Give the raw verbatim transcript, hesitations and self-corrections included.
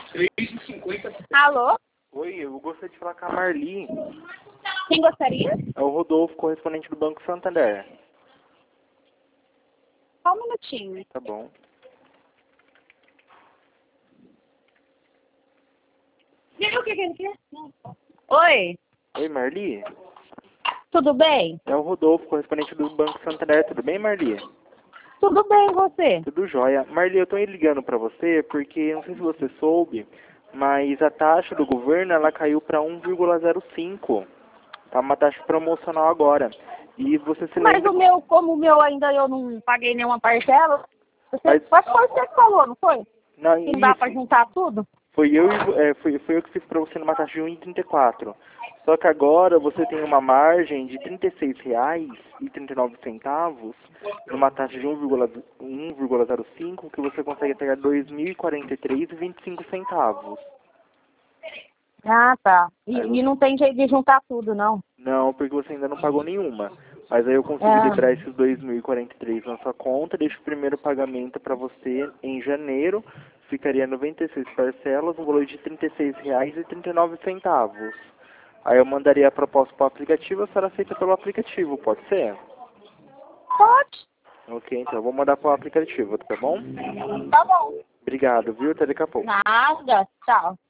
Alô? Oi, eu gostaria de falar com a Marli. Quem gostaria? É o Rodolfo, correspondente do Banco Santander. Só um minutinho. Tá bom. Viu o que que ele quer? Oi, Oi, Marli. tudo bem? É o Rodolfo, correspondente do Banco Santander. Tudo bem, Marli? Tudo bem, você? Tudo jóia. Marli, eu tô ligando pra você porque, não sei se você soube, mas a taxa do governo, ela caiu pra um vírgula zero cinco. Tá uma taxa promocional agora. E você se Mas lembra... o meu, como o meu ainda eu não paguei nenhuma parcela, você, Mas- acho que foi você que falou, não foi? Não, Que não dá pra isso. juntar tudo? Foi eu, e vo- é, foi, foi eu que fiz pra você numa taxa de um vírgula trinta e quatro. Só que agora você tem uma margem de trinta e seis reais e trinta e nove centavos, numa taxa de um vírgula zero cinco, que você consegue pegar dois mil e quarenta e três reais e vinte e cinco centavos. Ah, tá. E, Aí você- e não tem jeito de juntar tudo, não? Não, porque você ainda não pagou nenhuma. Mas aí eu consigo Ah. liberar esses dois mil e quarenta e três na sua conta, deixo o primeiro pagamento para você em janeiro, ficaria noventa e seis parcelas, um valor de trinta e seis reais e trinta e nove centavos. Aí eu mandaria a proposta para o aplicativo, a senhora aceita pelo aplicativo, pode ser? Pode. Ok, então eu vou mandar para o aplicativo, tá bom? Tá bom. Obrigado, viu? Até daqui a pouco. Nada. Tchau.